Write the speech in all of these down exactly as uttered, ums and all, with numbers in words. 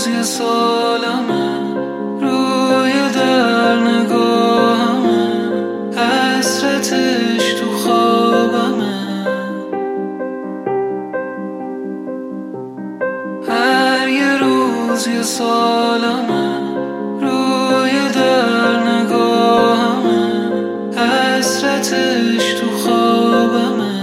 روز یه سالمه روی در نگاهمه، حسرتش تو خوابمه. هر یه روز یه سالمه روی در نگاهمه، حسرتش تو خوابمه.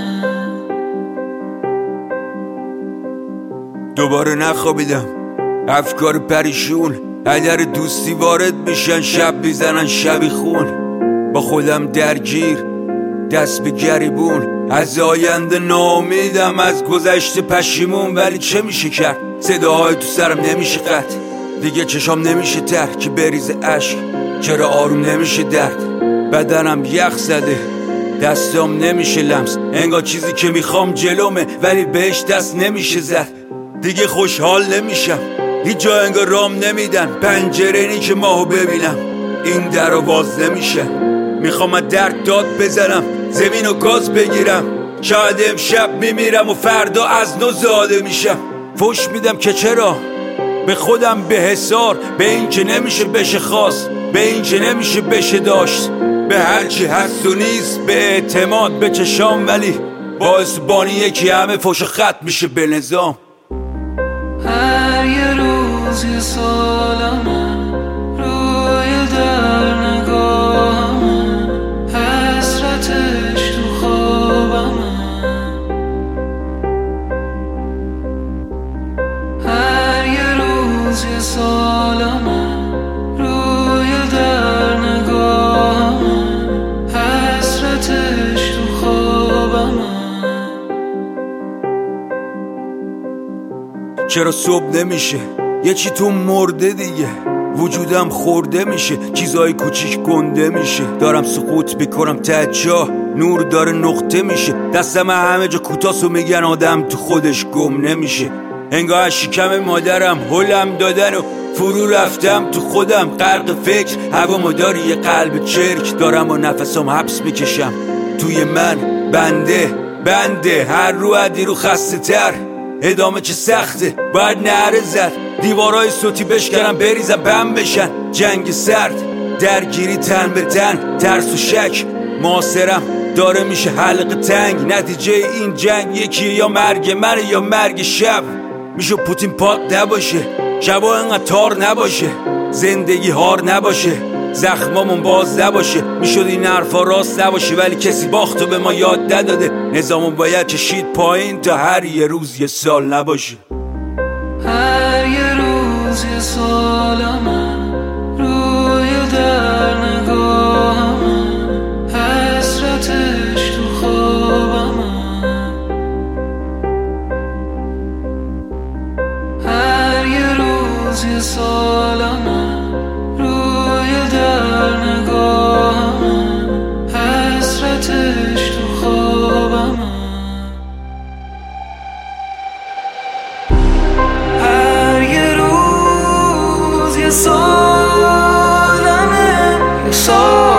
دوباره نخوابیدم، افکار پریشون اگر دوستی وارد میشن، شب میزنن شبی خون. با خودم درگیر، دست به گریبون، از آینده ناامیدم، از گذشته پشیمون. ولی چه میشه کرد؟ صداهای تو سرم نمیشه قطع، دیگه چشام نمیشه تر که بریز عشق. چرا آروم نمیشه درد؟ بدنم یخ زده، دستام نمیشه لمس، انگار چیزی که میخوام جلومه ولی بهش دست نمیشه زد. دیگه خوشحال نمیشم، هیچ جا انگار رام نمیدن، پنجره نی که ماهو ببینم، این در رو باز نمیشه. میخوام از درد داد بزنم، زمین و گاز بگیرم، شاید امشب میمیرم و فردا از نو زاده میشم. فوش میدم که چرا به خودم به حسار، به این که نمیشه بشه خواست، به این که نمیشه بشه داشت، به هرچی هست و نیست، به اعتماد به چشام. ولی باعث بانی یکی همه فوش خط میشه به نظام. هر یه روز یه سالمه روی در نگاهمه، حسرتش تو خوابمه. هر یه روز یه سالمه روی در نگاهمه، حسرتش تو خوابمه. چرا صبح نمیشه؟ یه چی تو مرده دیگه، وجودم خورده میشه، چیزای کوچیک گنده میشه. دارم سقوط میکنم ته چاه، نور داره نقطه میشه، دستم همه جا کوتاست و میگن آدم تو خودش گم نمیشه. انگار از شکم مادرم هلم دادن و فرو رفتم تو خودم، غرق فکر، هوامو داری یه قلب چرک، دارم و نفسم حبس میکشم توی من. بنده بنده هر رو عدی رو خسته تر، ادامه چه سخته، باید نعره زد، دیوارای صوتی بشکنم بریزم بم بشن. جنگ سرد، درگیری تن به تن، ترس و شک، معاصرم داره میشه حلقه تنگ. نتیجه این جنگ یکیه، یا مرگ منه یا مرگ شب. میشه پوتین پاک نباشه، شبا انقدر تار نباشه، زندگی هار نباشه، زخمامون باز نباشه. میشد این حرفا راست نباشه ولی کسی باختو به ما یاد نداده. نظامون باید کشید پایین تا هر یه روز یه سال نباشه. هر یه روز یه سالمه روی در نگاهمه، حسرتش تو خوابمه. هر یه روز یه سالمه روی در نگاهمه، حسرتش تو خوابمه. هر یه روز یه سالمه، یه سالمه